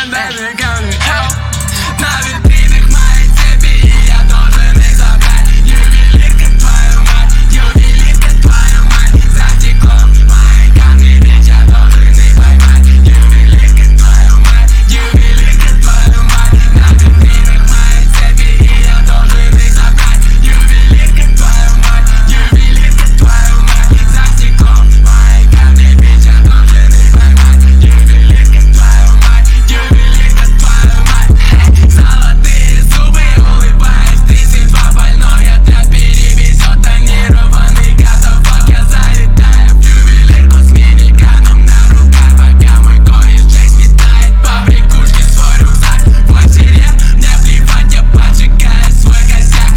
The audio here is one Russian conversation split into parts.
намеками. На витринах моей цепи, и я должен их забрать. Ювелирка, твою мать, ювелирка, твою мать. За стеклом мои камни, ведь я должен их поймать. Ювелирка, твою мать, ювелирка, твою мать. На витринах моей цепи, и я должен их забрать. Ювелирка, твою мать, ювелирка, твою мать. За стеклом мои камни, ведь я должен их поймать. Ювелирка, твою мать, ювелирка, твою мать. Золотые зубы, улыбаясь, 32 больной отряд перевезет тонированный газовок. Я залетаю в ювелирку с миниганом на руках, пока мой кореш Джей сметает по брякушке свой рюкзак. В квартире мне плевать, я поджигаю свой косяк.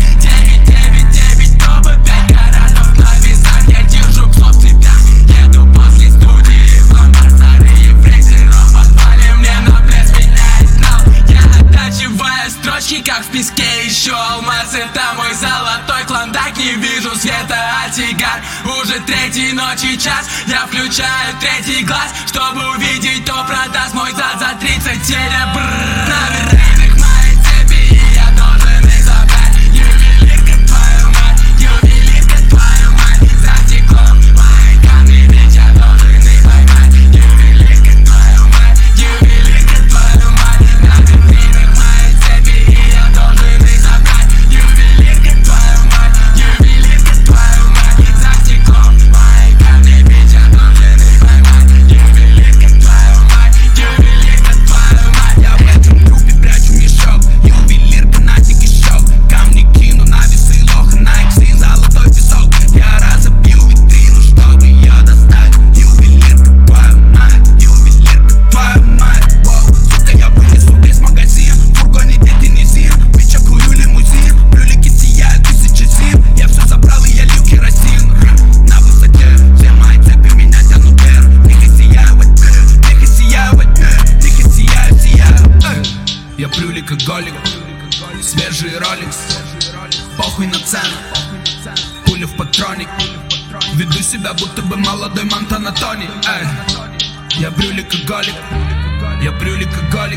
999, тоба, 5 каратов на весах. Я держу псов в цепях, еду после студии в ламбар. Старые фрезеров в подвале, мне на пляс меняет знал. Я оттачиваю строчки, как в песке ищу алмаз. Это мой золотой клондайк, не вижу света от сигар. Уже третьей ночи час, я включаю третий глаз, чтобы увидеть, кто продаст мой зад за 30 серебр. На витринах моей цепи, и я должен их забрать. Ювелирка, твою мать, ювелирка, твою мать. За стеклом мои камни, ведь я должен их поймать. Ювелирка, твою мать, ювелирка, твою мать. На витринах моей цепи, и я должен их забрать. Ювелирка, твою мать, ювелирка, твою мать. За стеклом мои камни, ведь я должен их поймать. Ювелирка, твою мать, ювелирка, твою мать. Я в этом трупе прячу мешок, ювелирка на тик-шок. Камни кину на весы, лоха, Nike, золотой песок. Я разобью витрину, чтобы ее достать. Ювелирка, твою мать, ювелирка, твою мать. Воу, сука, я вынесу весь магазин. В фургоне детинизин, бича курю лимузин. Брюлики сияют 1000 зим. Я все забрал и я лью керосин. На высоте, все мои цепи меня тянут вверх. Тихо сияю во тьме, тихо сияю во тьме, тихо сияю, сияю. Я брюлик и голик, свежий роликс. Похуй на цену, пуля в патроник. Веду себя, будто бы молодой Монтана Тони. Я брюлик и голик, я брюлик и голик.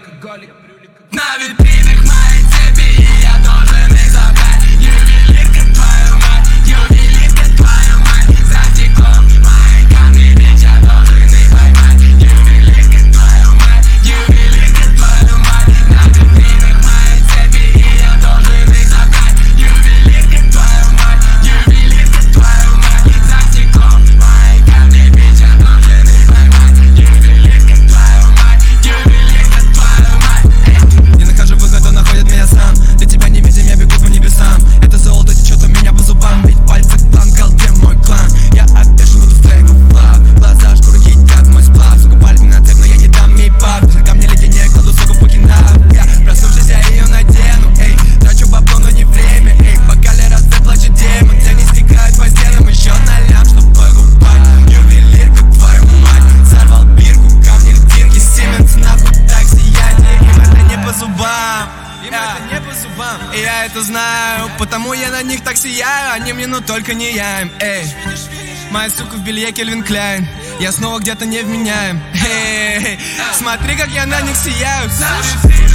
На витринах моей цепи, и я должен их забрать. Ювелирка, твою мать, ювелирка, твою мать. За стеклом мои камни, ведь я должен их поймать. Ювелирка, твою мать, ювелирка, твою мать. На витринах моей цепи, и я должен их забрать. Ювелирка, твою мать, ювелирка, твою мать. За стеклом мои камни, ведь я должен их поймать. Ювелирка, твою мать, ювелирка, твою мать. Не нахожу выход, он находит меня сам. Для тебя не видим, я бегу по небесам. Это золото течет у меня по зубам. Ведь пальцы клан, колде мой клан. Я опять буду в трейку флаг. Глаза шкуры едят мой сплав. Сука, палит меня цепь, но я не дам ей пап. Ко мне леденее, кладу суку в покинав. Я проснувшись, я ее надену. Эй, трачу бабло, но не время. Эй, в бокале разы плачет демон. Тени стекают по стенам, еще на лям, чтоб покупать. Ювелирка, твою мать. Сорвал бирку, камни льдинки. Сименс нахуй так сияет. Им это не по зубам. Им это не по зубам. И я это знаю, потому я на них так сияю. Они мне, но только не я им. Эй, моя сука в белье Кельвин Кляйн. Я снова где-то невменяем. Эй, смотри, как я на них сияю.